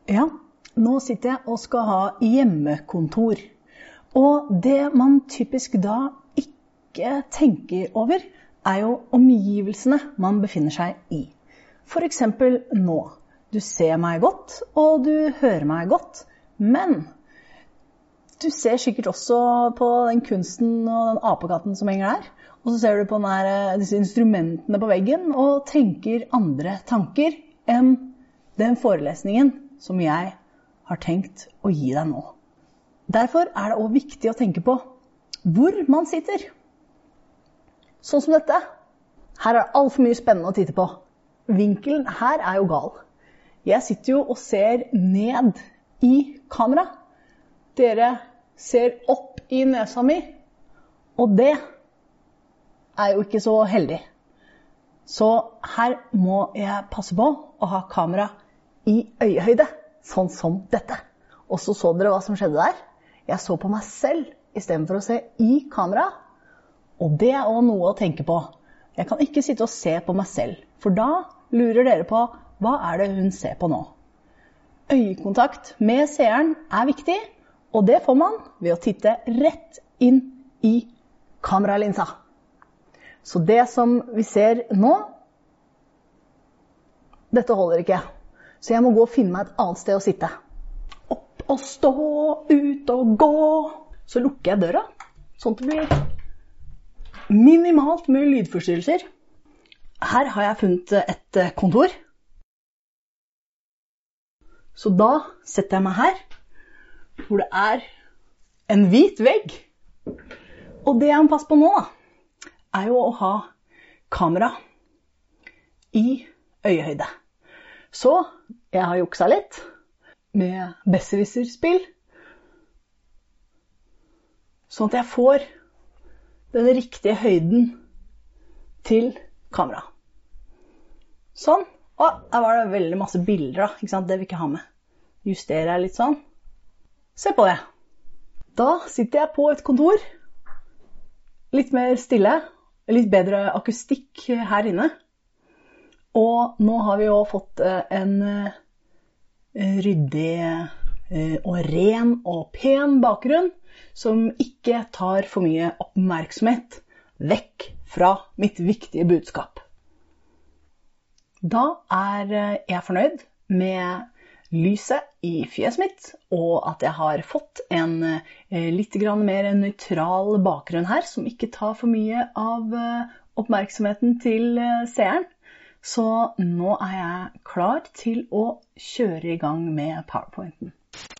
Ja, nå sitter jeg og skal ha hjemmekontor. Og det man typisk da ikke tenker over, er jo omgivelsene man befinner seg i. For eksempel nå. Du ser meg godt, og du hører meg godt, men du ser sikkert også på den kunsten og den apekatten som henger der, og så ser du på disse instrumentene på veggen og tenker andre tanker enn den forelesningen som jeg har tenkt å gi deg nå. Derfor er det også viktig å tenke på hvor man sitter. Sånn som dette. Her er alt for mye spennende å titte på. Vinkelen her er jo gal. Jeg sitter jo og ser ned i kamera. Dere ser opp i nesa mi, og det er jo ikke så heldig. Så her må jeg passe på å ha kamera i øyehøyde, sånn som dette. Og så dere hva som skjedde der. Jeg så på meg selv i stedet for å se i kamera, og det er også noe å tenke på. Jeg kan ikke sitte og se på meg selv, for da lurer dere på hva er det hun ser på nå. Øyekontakt med seeren er viktig, og det får man ved å titte rett inn i kameralinsa. Så det som vi ser nå, dette holder ikke. Så jeg må gå og finne meg et annet sted å sitte. Opp og stå, ut og gå. Så lukker jeg døra, sånn at det blir minimalt med lydforstyrrelser. Her har jeg funnet et kontor. Så da setter jeg meg her, hvor det er en hvit vegg. Og det jeg må passe på nå da, er jo å ha kamera i øyehøyde. Så jeg har juksa litt med besserwisser-spill, sånn at jeg får den riktige høyden til kamera. Sånn. Og der var det veldig masse bilder da, ikke sant? Det vil jeg ikke ha med. Justerer jeg litt sånn. Se på det. Da sitter jeg på et kontor. Litt mer stille. Litt bedre akustikk her inne. Og nå har vi jo fått en ryddig og ren og pen bakgrunn som ikke tar for mye oppmerksomhet vekk fra mitt viktige budskap. Da er jeg fornøyd med lyset i fjeset mitt, og at jeg har fått en litt mer nøytral bakgrunn her, som ikke tar for mye av oppmerksomheten til seeren. Så nå er jeg klar til å kjøre i gang med PowerPointen.